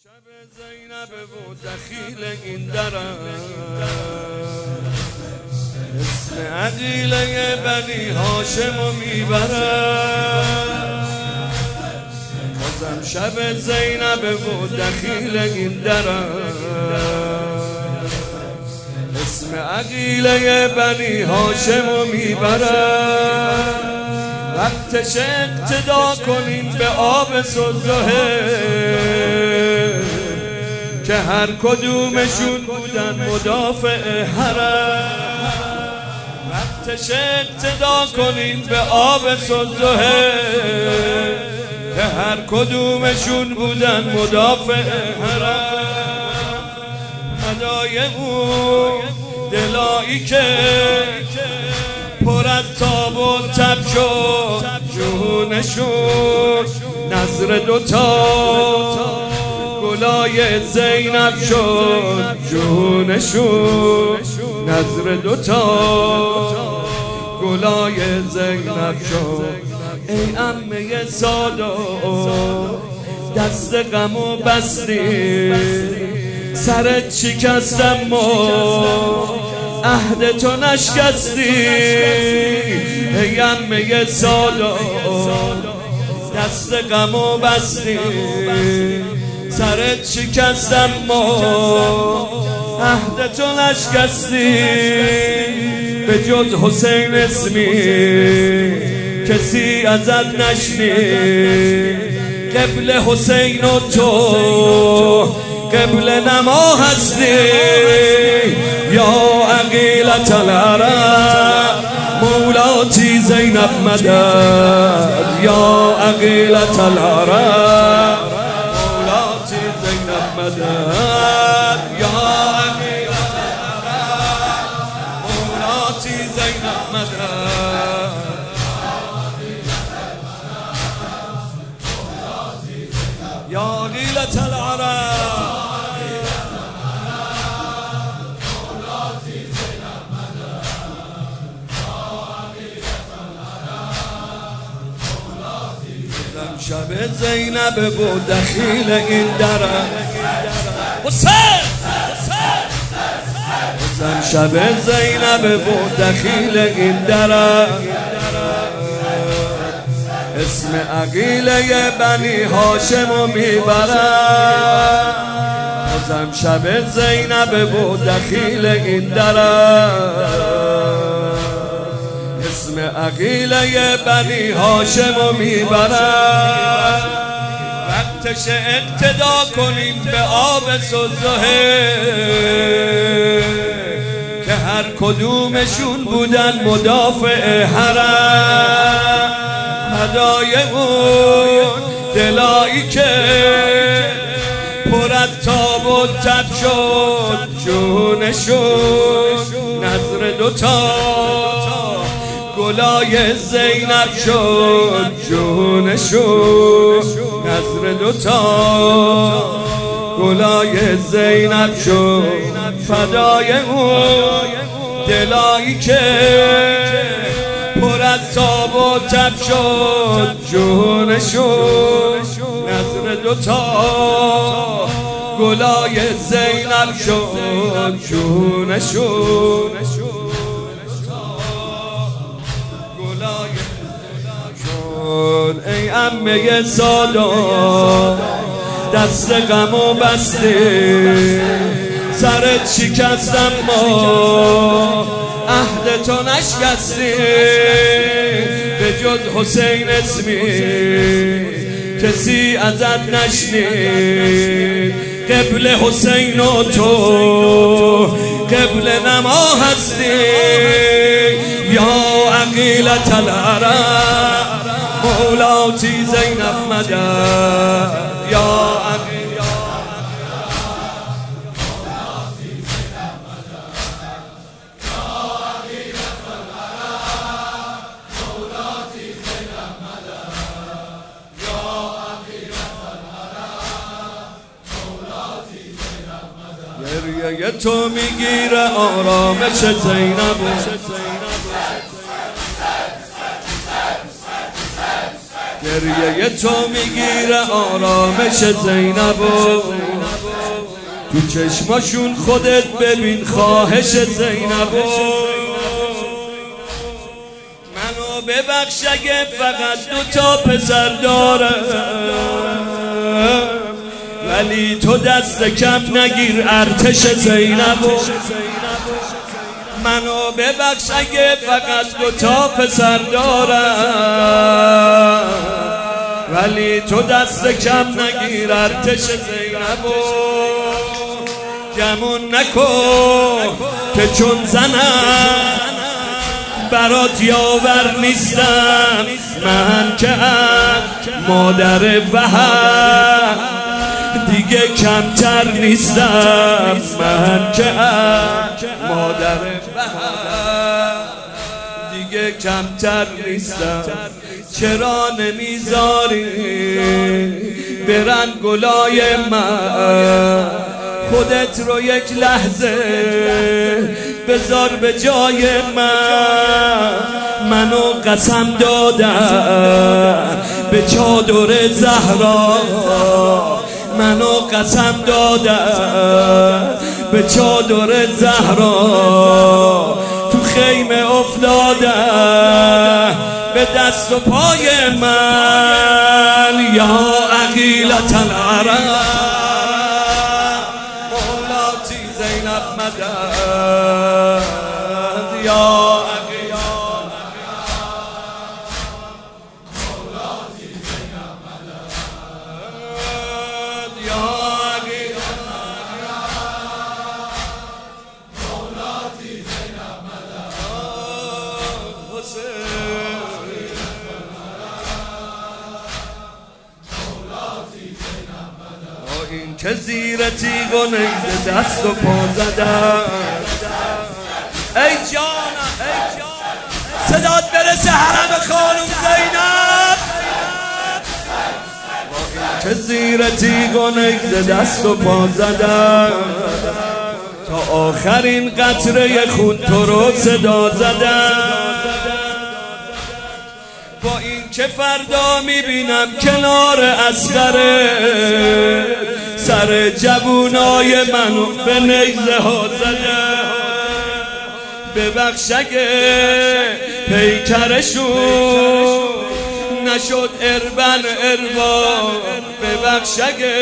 شب زینب و دخیل این درم اسم عقیله بنی هاشم و میبرم. بازم شب زینب و دخیل این درم اسم عقیله بنی هاشم و میبرم. وقتش اقتدا کنیم به آب سلزه که هر کدومشون بودن مدافع حرم. وقتش اقتدا کنیم به آب سلزه که هر کدومشون بودن مدافع حرم. فدای اون دلایی که پر از تاب و تب شد جونشون نظر دوتا گلای زینب شد جونشون نظر دوتا گلای زینب شد. ای عمه سادا دست غمو بستی سرت شکستم ما عهد تو نشکستی. ای عمه سادا دست غمو بستی سرت شکستم ما عهد تو نشکستی. به جز حسین اسمی کسی ازت نشنید. قبل حسین و تو قبل نما هستی. یا عقیلة العرب مولاتی زینب مدد. یا عقیلة العرب مولاتی زینب مدد. یا عقیلة العرب مولاتی زینب مدد. یا عقیلة العرب شب زینب و دخیل این درم حسین شب زینب و دخیل این درم اسم عقیله بنی هاشم و میبرم. بازم شب زینب و دخیل این درم اسم عقیله بنی هاشم و میبرم. وقتش اقتدا کنیم به آب سلزه که هر کدومشون بودن مدافع حرم. هدای اون دلایی که پر از تاب و تب شد جونشون نظر دوتا گلای زینب شد جونشون نظر دوتا گلای زینب شد. فدای اون دلایی که پر از تاب و تب شد جونشون نظر دوتا گلای زینب شد جونشون. ای عمه سادا دست غمو بستی سرت شکستم ما عهد تو نشکستی. به جز حسین اسمی کسی ازت نشنید. قبل حسین و تو قبل نما هستی. یا عقیلة العرب مولاتی زینب مدد. یا عقیلة مولاتی زینب مدد. یا عقیلة العرب مولاتی زینب مدد. یا عقیلة العرب مولاتی زینب مدد. گریه تو میگیره آرامش زینب. گریه تو میگیره آرامش زینبو، تو چشماشون خودت ببین خواهش زینبو. منو ببخش اگه فقط 2 پسر دارم، ولی تو دست کم نگیر ارتش زینبو. منو ببخش اگه فقط 2 پسر دارم، ولی تو دست کم نگیر ارتش زینبو. گمون نکن که چون زنم برات یاور نیستم، من که مادر وحد دیگه کمتر نیستم، من که مادر وحد دیگه کمتر نیستم. چرا نمیذاری برن گلای من؟ خودت رو یک لحظه بذار به جای من. منو قسم دادم به چادر زهرا، منو قسم دادم به چادر زهرا، تو خیمه افتادم به دست و پای من. یا عقیلة العرب مولاتی زینب مدد، یا این که زیر تیغ و نیزه دست و پا زدم. ای جانم صدات برسه حرم خانم زینب. این که زیر تیغ و نیزه دست و پا زدم، تا آخرین قطره خون تو رو صدا زدم. با این که فردا میبینم کنار اصغره، سر جوونای منو به نیزه ها زده. ببخش اگه پیکرشون نشد اربن اربا، ببخش اگه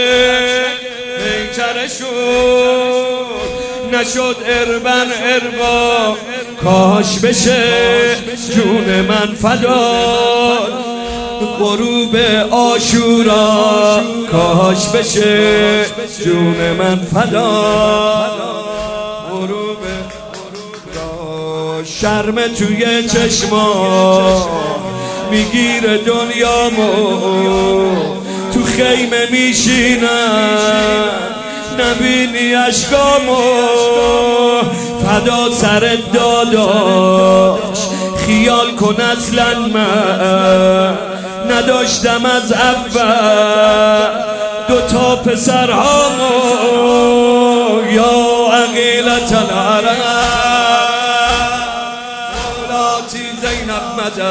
پیکرشون نشد اربن اربا. کاش بشه جون من فدا غروب عاشورا، کاش بشه جون من فدا غروب. شرم توی چشما میگیره دنیامو، تو خیمه میشینم نبینی اشکامو. فدا سرت داداش خیال کن اصلا من نداشتم از اول 2 پسرهامو. یا عقیلة العرب مولاتی زینب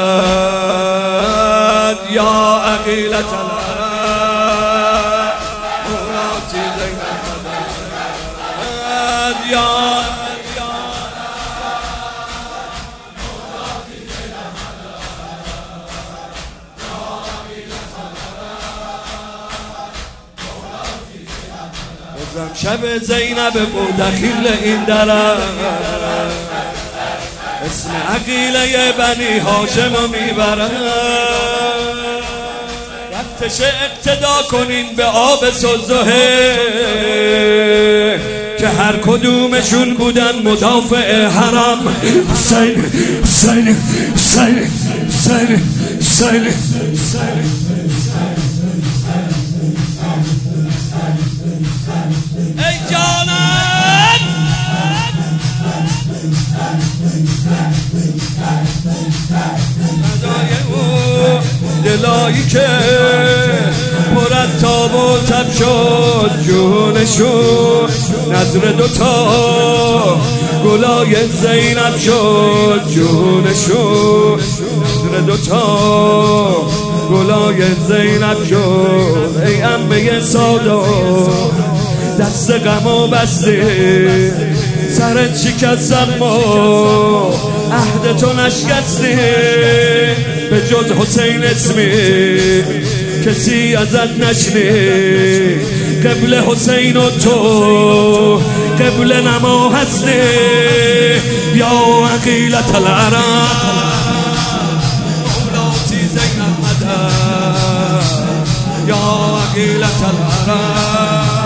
مدد، یا عقیلة العرب مولاتی زینب مدد، یا شب زینب بودخیل این درم، اسم عقیله بنی هاشم میبرم. وقتش اقتدا کنین به آب سوزه که هر کدومشون بودن مدافع حرم. حسین حسین حسین حسین حسین ای جانم دلایی که پر از تاب و تب شد جونشون، نظر 2 گلای زینب شد جونشون، نظر 2 گلای زینب شد ای عمه سادات دست غمو بستی سرت شکست اما عهد تو نشکستی به جز حسین اسمی کسی ازت نشنی قبل حسین و تو قبل نما هستی یا عقیلة العرب مولاتی زینب مدد یا عقیلة العرب